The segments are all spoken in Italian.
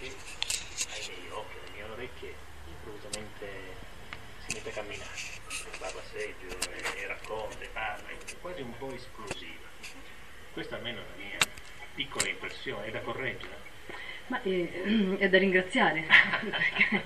davanti ai miei occhi, alle mie orecchie, improvvisamente si mette a camminare, parla a seggio e racconta e parla, è quasi un po' esplosiva. Questa almeno è la mia piccola impressione, è da correggere. Ma è da ringraziare, perché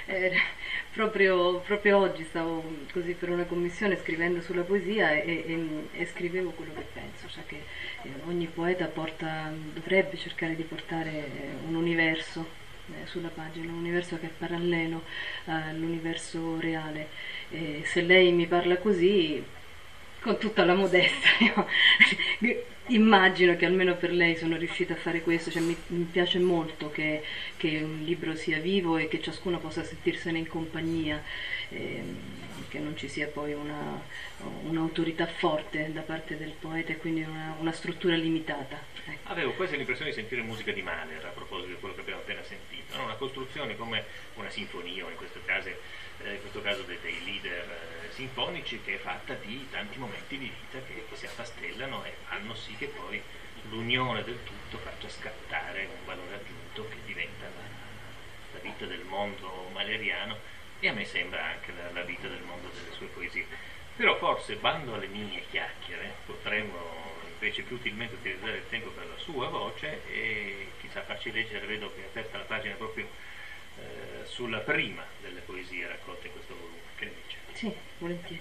proprio oggi stavo così per una commissione scrivendo sulla poesia e scrivevo quello che penso, cioè che ogni poeta dovrebbe cercare di portare un universo sulla pagina, un universo che è parallelo all'universo reale. E se lei mi parla così, con tutta la modestia, io immagino che almeno per lei sono riuscita a fare questo, cioè mi piace molto che un libro sia vivo e che ciascuno possa sentirsene in compagnia, che non ci sia poi un'autorità forte da parte del poeta e quindi una struttura limitata. Ecco. Avevo quasi l'impressione di sentire musica di Mahler a proposito di quello che abbiamo appena sentito, no? Una costruzione come una sinfonia, o in questo caso dei leader sinfonici, che è fatta di tanti momenti di vita che si affastellano e fanno sì che poi l'unione del tutto faccia scattare un valore aggiunto che diventa la vita del mondo mahleriano, e a me sembra anche la vita del mondo delle sue poesie. Però forse, bando alle mie chiacchiere, potremmo invece più utilmente utilizzare il tempo per la sua voce e chissà farci leggere. Vedo che è aperta la pagina proprio sulla prima delle poesie raccolte in questo volume. Che ne dice? Sì, volentieri.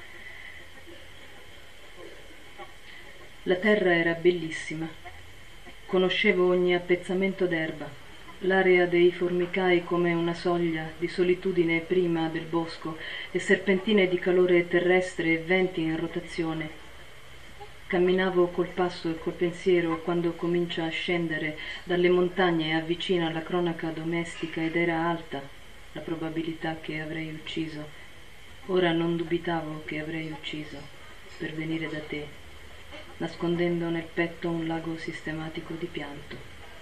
La terra era bellissima. Conoscevo ogni appezzamento d'erba, l'area dei formicai come una soglia di solitudine prima del bosco e serpentine di calore terrestre e venti in rotazione. Camminavo col passo e col pensiero quando comincia a scendere dalle montagne e avvicina la cronaca domestica ed era alta la probabilità che avrei ucciso. Ora non dubitavo che avrei ucciso per venire da te, nascondendo nel petto un lago sistematico di pianto.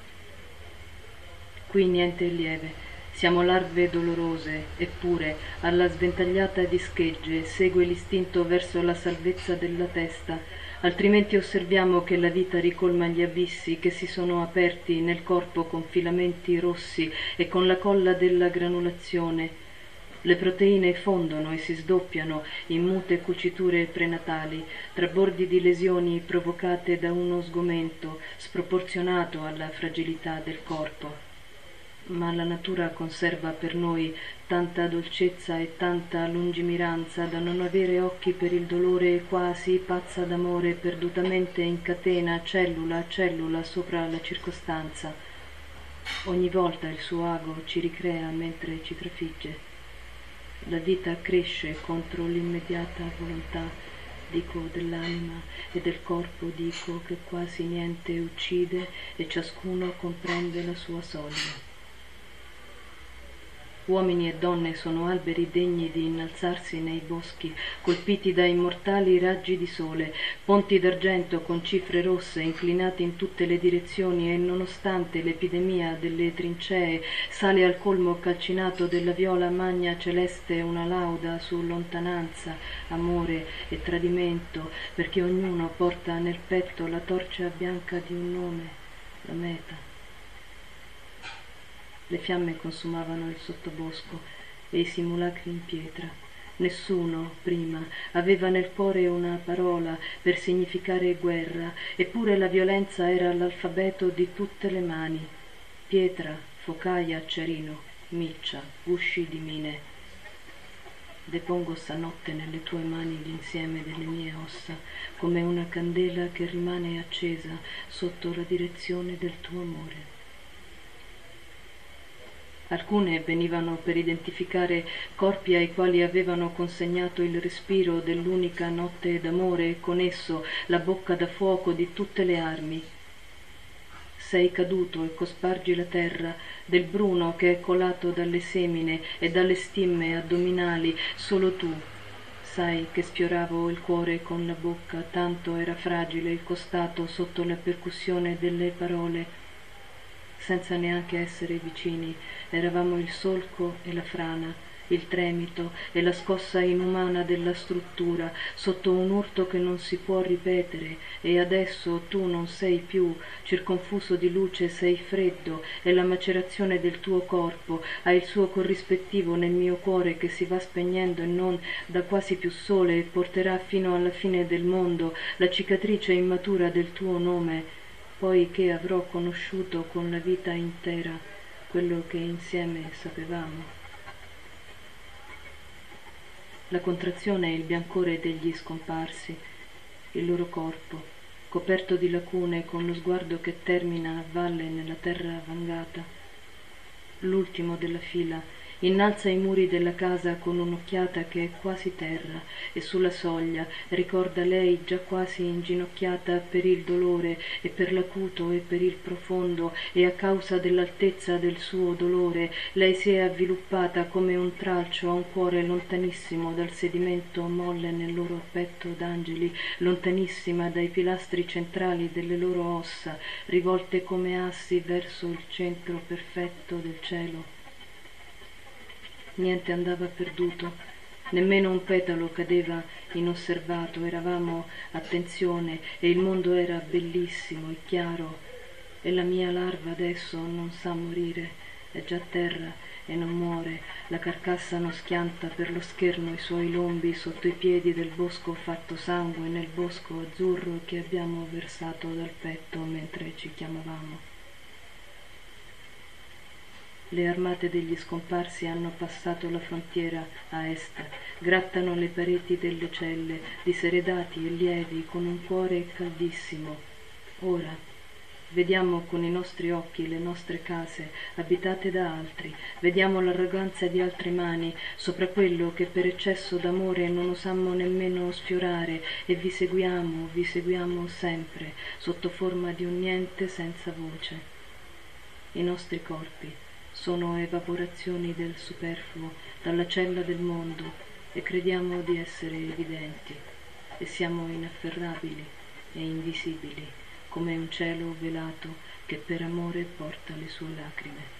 Qui niente è lieve, siamo larve dolorose, eppure alla sventagliata di schegge segue l'istinto verso la salvezza della testa, altrimenti osserviamo che la vita ricolma gli abissi che si sono aperti nel corpo con filamenti rossi e con la colla della granulazione. Le proteine fondono e si sdoppiano in mute cuciture prenatali, tra bordi di lesioni provocate da uno sgomento sproporzionato alla fragilità del corpo. Ma la natura conserva per noi tanta dolcezza e tanta lungimiranza da non avere occhi per il dolore, quasi pazza d'amore perdutamente incatena cellula a cellula sopra la circostanza. Ogni volta il suo ago ci ricrea mentre ci trafigge. La vita cresce contro l'immediata volontà, dico, dell'anima e del corpo, dico che quasi niente uccide e ciascuno comprende la sua soglia. Uomini e donne sono alberi degni di innalzarsi nei boschi, colpiti da immortali raggi di sole, ponti d'argento con cifre rosse inclinati in tutte le direzioni, e nonostante l'epidemia delle trincee sale al colmo calcinato della viola magna celeste una lauda su lontananza, amore e tradimento, perché ognuno porta nel petto la torcia bianca di un nome, la meta. Le fiamme consumavano il sottobosco e i simulacri in pietra. Nessuno, prima, aveva nel cuore una parola per significare guerra, eppure la violenza era l'alfabeto di tutte le mani. Pietra, focaia, cerino, miccia, gusci di mine. Depongo stanotte nelle tue mani l'insieme delle mie ossa, come una candela che rimane accesa sotto la direzione del tuo amore. Alcune venivano per identificare corpi ai quali avevano consegnato il respiro dell'unica notte d'amore e con esso la bocca da fuoco di tutte le armi. Sei caduto e cospargi la terra del bruno che è colato dalle semine e dalle stimme addominali. Solo tu sai che sfioravo il cuore con la bocca, tanto era fragile il costato sotto la percussione delle parole. Senza neanche essere vicini, eravamo il solco e la frana, il tremito e la scossa inumana della struttura sotto un urto che non si può ripetere, e adesso tu non sei più circonfuso di luce, sei freddo, e la macerazione del tuo corpo ha il suo corrispettivo nel mio cuore che si va spegnendo e non dà quasi più sole e porterà fino alla fine del mondo la cicatrice immatura del tuo nome, poi che avrò conosciuto con la vita intera quello che insieme sapevamo. La contrazione e il biancore degli scomparsi, il loro corpo, coperto di lacune con lo sguardo che termina a valle nella terra vangata. L'ultimo della fila innalza i muri della casa con un'occhiata che è quasi terra e sulla soglia ricorda lei già quasi inginocchiata per il dolore e per l'acuto e per il profondo, e a causa dell'altezza del suo dolore lei si è avviluppata come un tralcio a un cuore lontanissimo dal sedimento molle nel loro petto d'angeli, lontanissima dai pilastri centrali delle loro ossa rivolte come assi verso il centro perfetto del cielo. Niente andava perduto, nemmeno un petalo cadeva inosservato, eravamo a tensione e il mondo era bellissimo e chiaro, e la mia larva adesso non sa morire, è già a terra e non muore, la carcassa non schianta per lo scherno i suoi lombi sotto i piedi del bosco fatto sangue, nel bosco azzurro che abbiamo versato dal petto mentre ci chiamavamo. Le armate degli scomparsi hanno passato la frontiera a est, grattano le pareti delle celle, diseredati e lievi, con un cuore caldissimo. Ora vediamo con i nostri occhi le nostre case abitate da altri, vediamo l'arroganza di altre mani sopra quello che per eccesso d'amore non osammo nemmeno sfiorare, e vi seguiamo sempre, sotto forma di un niente senza voce. I nostri corpi sono evaporazioni del superfluo dalla cella del mondo, e crediamo di essere evidenti, e siamo inafferrabili e invisibili come un cielo velato che per amore porta le sue lacrime.